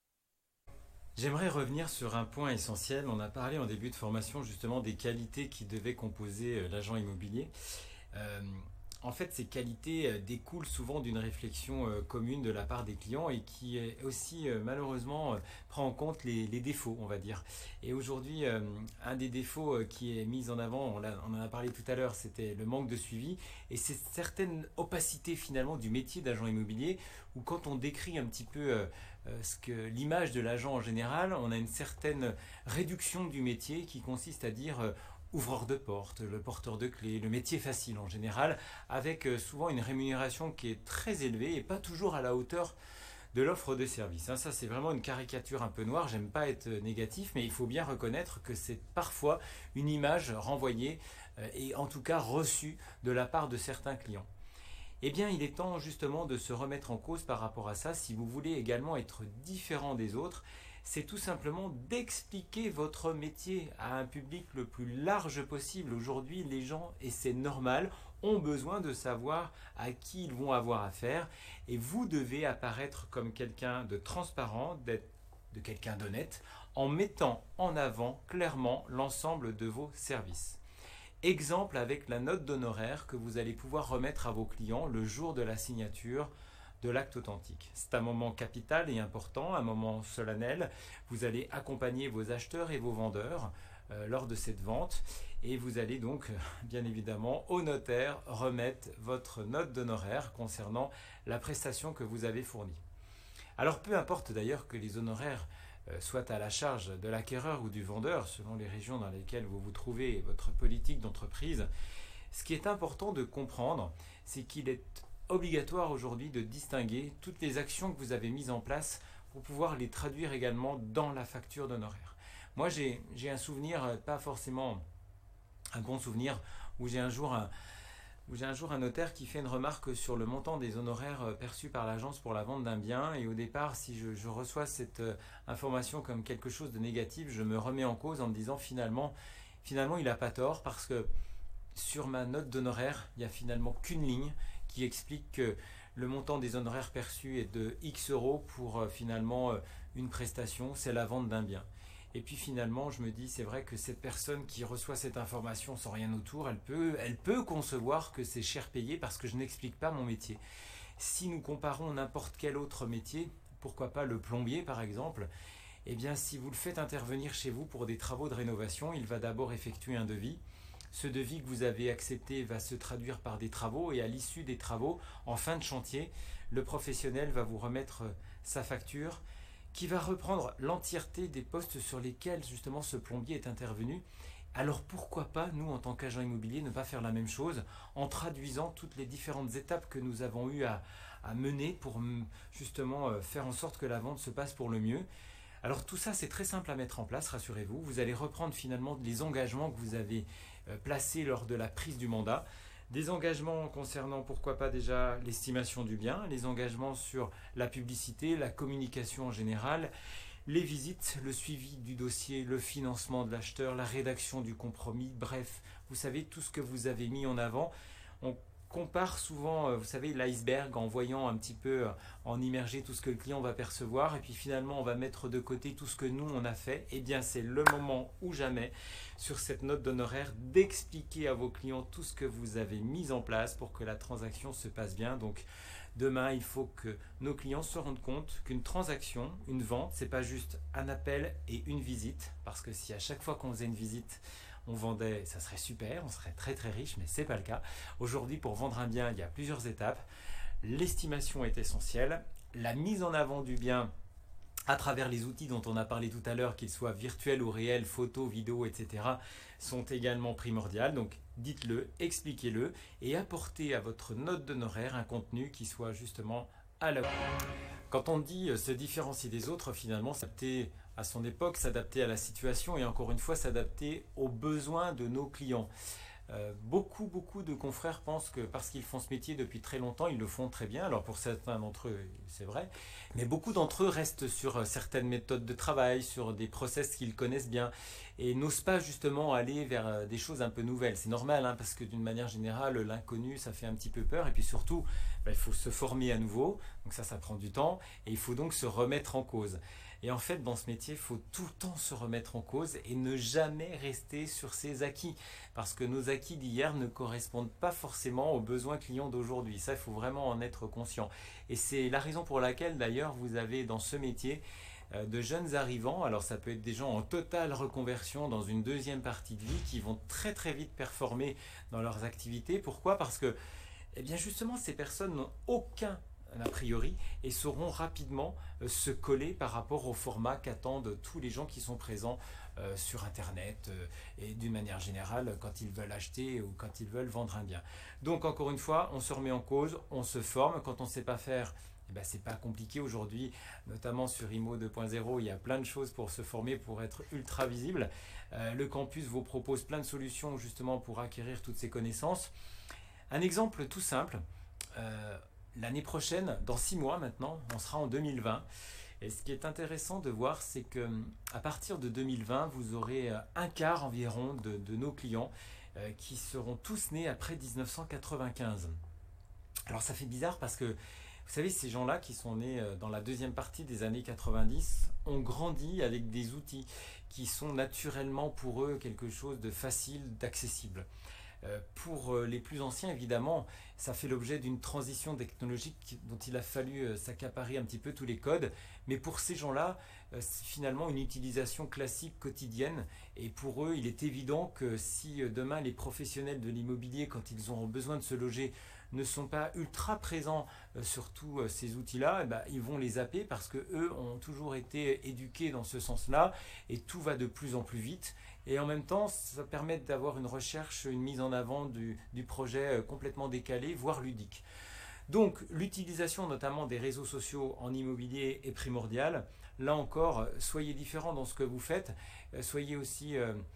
J'aimerais revenir sur un point essentiel. On a parlé en début de formation justement des qualités qui devaient composer l'agent immobilier. Euh, En fait, ces qualités découlent souvent d'une réflexion commune de la part des clients et qui aussi malheureusement prend en compte les défauts, on va dire. Et aujourd'hui, un des défauts qui est mis en avant, on en a parlé tout à l'heure, c'était le manque de suivi et c'est certaine opacité finalement du métier d'agent immobilier où quand on décrit un petit peu l'image de l'agent en général, on a une certaine réduction du métier qui consiste à dire ouvreur de porte, le porteur de clés, le métier facile en général, avec souvent une rémunération qui est très élevée et pas toujours à la hauteur de l'offre de service. Ça, c'est vraiment une caricature un peu noire. J'aime pas être négatif, mais il faut bien reconnaître que c'est parfois une image renvoyée et en tout cas reçue de la part de certains clients. Eh bien, il est temps justement de se remettre en cause par rapport à ça. Si vous voulez également être différent des autres, c'est tout simplement d'expliquer votre métier à un public le plus large possible. Aujourd'hui, les gens, et c'est normal, ont besoin de savoir à qui ils vont avoir affaire. Et vous devez apparaître comme quelqu'un de transparent, de quelqu'un d'honnête, en mettant en avant clairement l'ensemble de vos services. Exemple avec la note d'honoraire que vous allez pouvoir remettre à vos clients le jour de la signature de l'acte authentique. C'est un moment capital et important, un moment solennel. Vous allez accompagner vos acheteurs et vos vendeurs lors de cette vente et vous allez donc bien évidemment au notaire remettre votre note d'honoraire concernant la prestation que vous avez fournie. Alors peu importe d'ailleurs que les honoraires soit à la charge de l'acquéreur ou du vendeur, selon les régions dans lesquelles vous vous trouvez et votre politique d'entreprise. Ce qui est important de comprendre, c'est qu'il est obligatoire aujourd'hui de distinguer toutes les actions que vous avez mises en place pour pouvoir les traduire également dans la facture d'honoraires. Moi, j'ai un souvenir, pas forcément un bon souvenir, où j'ai un jour un notaire qui fait une remarque sur le montant des honoraires perçus par l'agence pour la vente d'un bien. Et au départ, si je reçois cette information comme quelque chose de négatif, je me remets en cause en me disant finalement il n'a pas tort parce que sur ma note d'honoraires, il n'y a finalement qu'une ligne qui explique que le montant des honoraires perçus est de X euros pour finalement une prestation, c'est la vente d'un bien. Et puis finalement, je me dis, c'est vrai que cette personne qui reçoit cette information sans rien autour, elle peut concevoir que c'est cher payé parce que je n'explique pas mon métier. Si nous comparons n'importe quel autre métier, pourquoi pas le plombier par exemple, eh bien si vous le faites intervenir chez vous pour des travaux de rénovation, il va d'abord effectuer un devis. Ce devis que vous avez accepté va se traduire par des travaux et à l'issue des travaux, en fin de chantier, le professionnel va vous remettre sa facture qui va reprendre l'entièreté des postes sur lesquels justement ce plombier est intervenu. Alors pourquoi pas, nous en tant qu'agent immobilier, ne pas faire la même chose en traduisant toutes les différentes étapes que nous avons eu à mener pour justement faire en sorte que la vente se passe pour le mieux. Alors tout ça c'est très simple à mettre en place, rassurez-vous. Vous allez reprendre finalement les engagements que vous avez placés lors de la prise du mandat. Des engagements concernant pourquoi pas déjà l'estimation du bien, les engagements sur la publicité, la communication en général, les visites, le suivi du dossier, le financement de l'acheteur, la rédaction du compromis, bref, vous savez tout ce que vous avez mis en avant. compare souvent, vous savez, l'iceberg en voyant un petit peu en immergé tout ce que le client va percevoir et puis finalement on va mettre de côté tout ce que nous on a fait. Eh bien c'est le moment ou jamais sur cette note d'honoraire d'expliquer à vos clients tout ce que vous avez mis en place pour que la transaction se passe bien. Donc demain, il faut que nos clients se rendent compte qu'une transaction, une vente, c'est pas juste un appel et une visite. Parce que si à chaque fois qu'on faisait une visite, on vendait, ça serait super, on serait très très riche, mais c'est pas le cas. Aujourd'hui, pour vendre un bien, il y a plusieurs étapes. L'estimation est essentielle. La mise en avant du bien à travers les outils dont on a parlé tout à l'heure, qu'ils soient virtuels ou réels, photos, vidéos, etc., sont également primordiales. Donc dites-le, expliquez-le et apportez à votre note d'honoraire un contenu qui soit justement à la... Quand on dit se différencier des autres, finalement, s'adapter à son époque, s'adapter à la situation et encore une fois s'adapter aux besoins de nos clients. Beaucoup de confrères pensent que parce qu'ils font ce métier depuis très longtemps, ils le font très bien. Alors pour certains d'entre eux, c'est vrai, mais beaucoup d'entre eux restent sur certaines méthodes de travail, sur des process qu'ils connaissent bien et n'osent pas justement aller vers des choses un peu nouvelles. C'est normal, hein, parce que d'une manière générale, l'inconnu, ça fait un petit peu peur et puis surtout, il faut se former à nouveau, donc ça prend du temps et il faut donc se remettre en cause. Et en fait, dans ce métier, il faut tout le temps se remettre en cause et ne jamais rester sur ses acquis. Parce que nos acquis d'hier ne correspondent pas forcément aux besoins clients d'aujourd'hui. Ça, il faut vraiment en être conscient. Et c'est la raison pour laquelle, d'ailleurs, vous avez dans ce métier de jeunes arrivants. Alors, ça peut être des gens en totale reconversion dans une deuxième partie de vie qui vont très très vite performer dans leurs activités. Pourquoi? Parce que, eh bien, justement, ces personnes n'ont aucun a priori et sauront rapidement se coller par rapport au format qu'attendent tous les gens qui sont présents sur internet et d'une manière générale quand ils veulent acheter ou quand ils veulent vendre un bien. Donc encore une fois, on se remet en cause, on se forme. Quand on ne sait pas faire, eh ben, c'est pas compliqué aujourd'hui, notamment sur IMO 2.0, il y a plein de choses pour se former, pour être ultra visible. Le campus vous propose plein de solutions justement pour acquérir toutes ces connaissances. Un exemple tout simple, l'année prochaine, dans 6 mois maintenant, on sera en 2020. Et ce qui est intéressant de voir, c'est que à partir de 2020, vous aurez un quart environ de nos clients qui seront tous nés après 1995. Alors ça fait bizarre parce que, vous savez, ces gens-là qui sont nés dans la deuxième partie des années 90 ont grandi avec des outils qui sont naturellement pour eux quelque chose de facile, d'accessible. Pour les plus anciens, évidemment, ça fait l'objet d'une transition technologique dont il a fallu s'accaparer un petit peu tous les codes. Mais pour ces gens-là, c'est finalement une utilisation classique quotidienne. Et pour eux, il est évident que si demain les professionnels de l'immobilier, quand ils auront besoin de se loger, ne sont pas ultra présents sur tous ces outils-là, eh ben, ils vont les zapper parce qu'eux ont toujours été éduqués dans ce sens-là et tout va de plus en plus vite. Et en même temps, ça permet d'avoir une recherche, une mise en avant du projet complètement décalé, voire ludique. Donc, l'utilisation notamment des réseaux sociaux en immobilier est primordiale. Là encore, soyez différents dans ce que vous faites, soyez aussi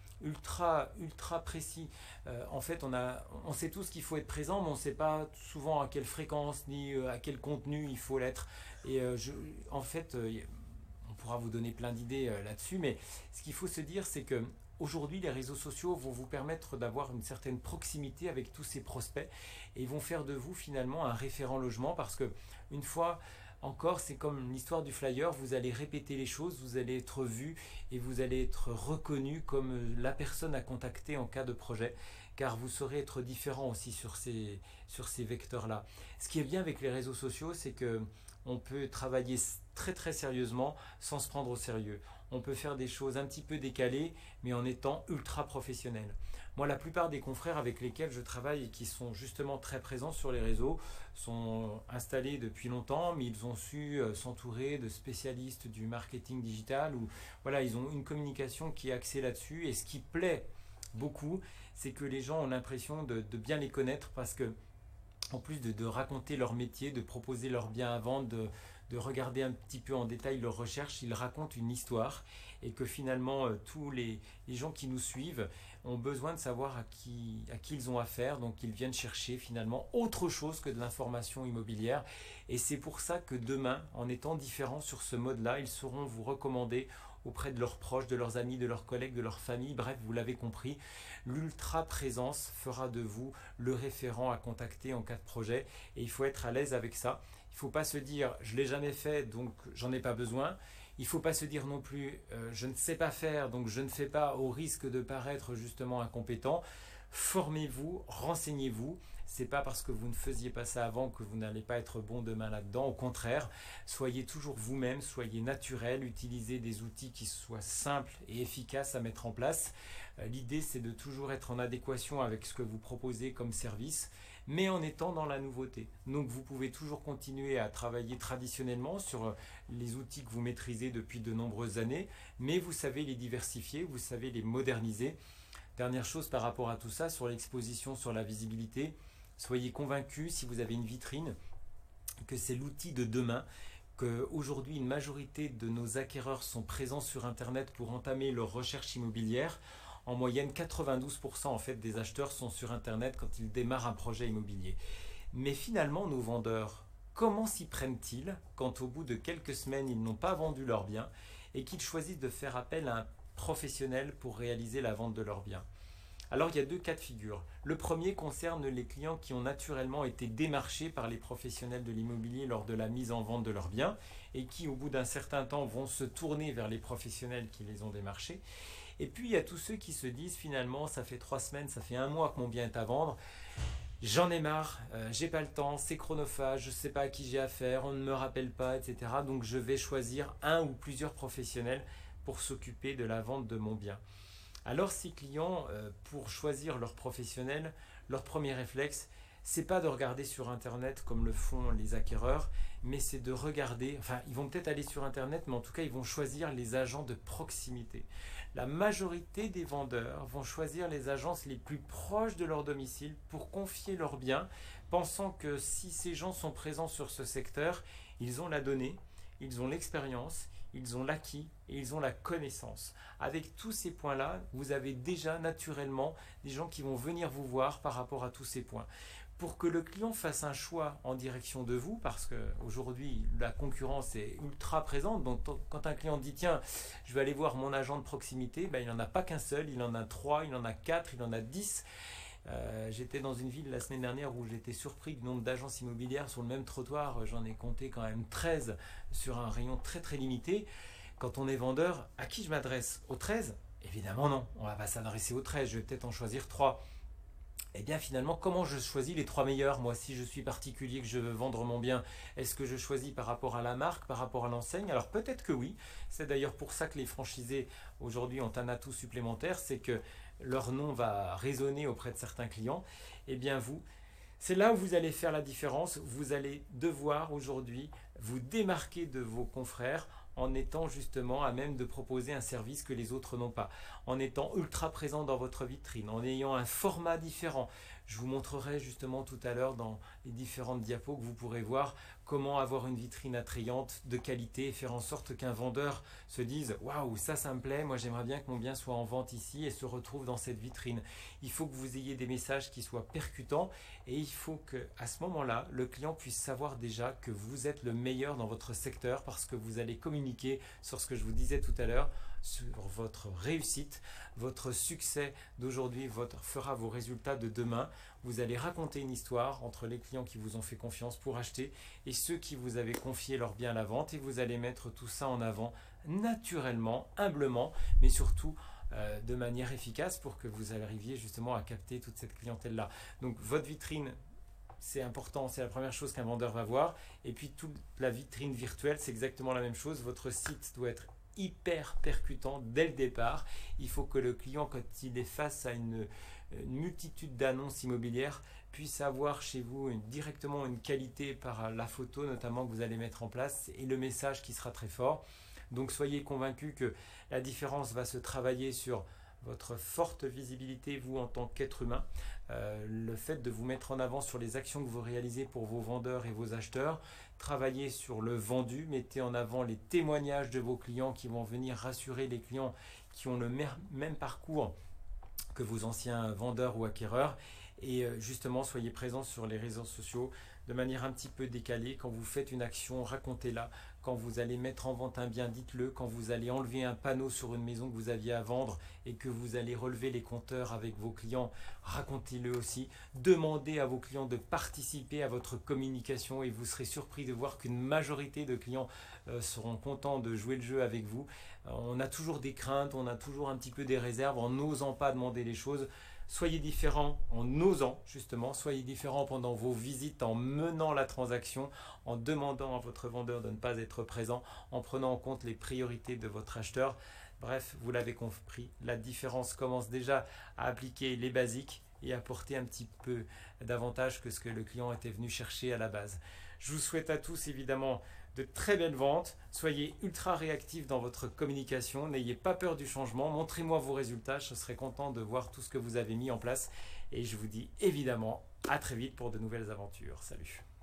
ultra précis. En fait, on sait tous qu'il faut être présent, mais on ne sait pas souvent à quelle fréquence ni à quel contenu il faut l'être. Et en fait, on pourra vous donner plein d'idées là-dessus, mais ce qu'il faut se dire, c'est que aujourd'hui, les réseaux sociaux vont vous permettre d'avoir une certaine proximité avec tous ces prospects et ils vont faire de vous finalement un référent logement parce que une fois encore, c'est comme l'histoire du flyer, vous allez répéter les choses, vous allez être vu et vous allez être reconnu comme la personne à contacter en cas de projet car vous saurez être différent aussi sur ces vecteurs-là. Ce qui est bien avec les réseaux sociaux, c'est que on peut travailler très sérieusement sans se prendre au sérieux. On peut faire des choses un petit peu décalées, mais en étant ultra professionnel. Moi, la plupart des confrères avec lesquels je travaille et qui sont justement très présents sur les réseaux sont installés depuis longtemps, mais ils ont su s'entourer de spécialistes du marketing digital ou voilà, ils ont une communication qui est axée là-dessus. Et ce qui plaît beaucoup, c'est que les gens ont l'impression de bien les connaître parce que en plus de raconter leur métier, de proposer leurs biens à vendre, de regarder un petit peu en détail leurs recherches, ils racontent une histoire et que finalement tous les gens qui nous suivent ont besoin de savoir à qui ils ont affaire, donc ils viennent chercher finalement autre chose que de l'information immobilière et c'est pour ça que demain, en étant différents sur ce mode-là, ils sauront vous recommander auprès de leurs proches, de leurs amis, de leurs collègues, de leur famille. Bref, vous l'avez compris, l'ultra-présence fera de vous le référent à contacter en cas de projet. Et il faut être à l'aise avec ça. Il ne faut pas se dire « je ne l'ai jamais fait, donc j'en ai pas besoin ». Il ne faut pas se dire non plus je ne sais pas faire, donc je ne fais pas au risque de paraître justement incompétent. Formez-vous, renseignez-vous. Ce n'est pas parce que vous ne faisiez pas ça avant que vous n'allez pas être bon demain là-dedans. Au contraire, soyez toujours vous-même, soyez naturel, utilisez des outils qui soient simples et efficaces à mettre en place. L'idée, c'est de toujours être en adéquation avec ce que vous proposez comme service, mais en étant dans la nouveauté. Donc vous pouvez toujours continuer à travailler traditionnellement sur les outils que vous maîtrisez depuis de nombreuses années, mais vous savez les diversifier, vous savez les moderniser. Dernière chose par rapport à tout ça, sur l'exposition, sur la visibilité, soyez convaincus, si vous avez une vitrine, que c'est l'outil de demain, qu'aujourd'hui une majorité de nos acquéreurs sont présents sur Internet pour entamer leur recherche immobilière. En moyenne, 92% en fait, des acheteurs sont sur Internet quand ils démarrent un projet immobilier. Mais finalement, nos vendeurs, comment s'y prennent-ils quand au bout de quelques semaines, ils n'ont pas vendu leurs biens et qu'ils choisissent de faire appel à un professionnel pour réaliser la vente de leurs biens? Alors il y a deux cas de figure. Le premier concerne les clients qui ont naturellement été démarchés par les professionnels de l'immobilier lors de la mise en vente de leurs biens et qui au bout d'un certain temps vont se tourner vers les professionnels qui les ont démarchés. Et puis il y a tous ceux qui se disent finalement ça fait 3 semaines, ça fait 1 mois que mon bien est à vendre, j'en ai marre, j'ai pas le temps, c'est chronophage, je ne sais pas à qui j'ai affaire, on ne me rappelle pas, etc. Donc je vais choisir un ou plusieurs professionnels pour s'occuper de la vente de mon bien. Alors ces clients, pour choisir leur professionnel, leur premier réflexe, c'est pas de regarder sur Internet comme le font les acquéreurs, mais c'est de regarder, enfin ils vont peut-être aller sur Internet, mais en tout cas ils vont choisir les agents de proximité. La majorité des vendeurs vont choisir les agences les plus proches de leur domicile pour confier leurs biens, pensant que si ces gens sont présents sur ce secteur, ils ont la donnée, ils ont l'expérience, ils ont l'acquis et ils ont la connaissance. Avec tous ces points-là, vous avez déjà naturellement des gens qui vont venir vous voir par rapport à tous ces points. Pour que le client fasse un choix en direction de vous, parce qu'aujourd'hui la concurrence est ultra présente, donc quand un client dit tiens, je vais aller voir mon agent de proximité, ben, il n'en a pas qu'un seul, il en a 3, il en a 4, il en a 10. J'étais dans une ville la semaine dernière où j'étais surpris du nombre d'agences immobilières sur le même trottoir. J'en ai compté quand même 13 sur un rayon très très limité. Quand on est vendeur, à qui je m'adresse? Aux 13? Évidemment non, on ne va pas s'adresser aux 13, je vais peut-être en choisir 3. Et bien finalement, comment je choisis les 3 meilleurs? Moi, si je suis particulier, que je veux vendre mon bien, est-ce que je choisis par rapport à la marque, par rapport à l'enseigne? Alors peut-être que oui. C'est d'ailleurs pour ça que les franchisés aujourd'hui ont un atout supplémentaire, c'est que leur nom va résonner auprès de certains clients. Et bien vous, c'est là où vous allez faire la différence. Vous allez devoir aujourd'hui vous démarquer de vos confrères en étant justement à même de proposer un service que les autres n'ont pas, en étant ultra présent dans votre vitrine, en ayant un format différent. Je vous montrerai justement tout à l'heure dans les différentes diapos que vous pourrez voir comment avoir une vitrine attrayante de qualité et faire en sorte qu'un vendeur se dise « Waouh, ça me plaît, moi j'aimerais bien que mon bien soit en vente ici et se retrouve dans cette vitrine ». Il faut que vous ayez des messages qui soient percutants et il faut qu'à ce moment-là, le client puisse savoir déjà que vous êtes le meilleur dans votre secteur parce que vous allez communiquer sur ce que je vous disais tout à l'heure, sur votre réussite, votre succès d'aujourd'hui fera vos résultats de demain. Vous allez raconter une histoire entre les clients qui vous ont fait confiance pour acheter et ceux qui vous avaient confié leur bien à la vente et vous allez mettre tout ça en avant naturellement, humblement, mais surtout de manière efficace pour que vous arriviez justement à capter toute cette clientèle-là. Donc votre vitrine, c'est important, c'est la première chose qu'un vendeur va voir. Et puis toute la vitrine virtuelle, c'est exactement la même chose. Votre site doit être hyper percutant dès le départ. Il faut que le client, quand il est face à une multitude d'annonces immobilières, puisse avoir chez vous directement une qualité par la photo notamment que vous allez mettre en place et le message qui sera très fort. Donc soyez convaincus que la différence va se travailler sur votre forte visibilité, vous en tant qu'être humain, le fait de vous mettre en avant sur les actions que vous réalisez pour vos vendeurs et vos acheteurs, travaillez sur le vendu, mettez en avant les témoignages de vos clients qui vont venir rassurer les clients qui ont le même parcours que vos anciens vendeurs ou acquéreurs. Et justement, soyez présents sur les réseaux sociaux, de manière un petit peu décalée. Quand vous faites une action, racontez-la. Quand vous allez mettre en vente un bien, dites-le. Quand vous allez enlever un panneau sur une maison que vous aviez à vendre et que vous allez relever les compteurs avec vos clients, racontez-le aussi. Demandez à vos clients de participer à votre communication et vous serez surpris de voir qu'une majorité de clients seront contents de jouer le jeu avec vous. On a toujours des craintes, on a toujours un petit peu des réserves en n'osant pas demander les choses. Soyez différents en osant, justement, soyez différents pendant vos visites, en menant la transaction, en demandant à votre vendeur de ne pas être présent, en prenant en compte les priorités de votre acheteur. Bref, vous l'avez compris, la différence commence déjà à appliquer les basiques et apporter un petit peu davantage que ce que le client était venu chercher à la base. Je vous souhaite à tous évidemment de très belles ventes, soyez ultra réactifs dans votre communication, n'ayez pas peur du changement, montrez-moi vos résultats, je serai content de voir tout ce que vous avez mis en place et je vous dis évidemment à très vite pour de nouvelles aventures. Salut!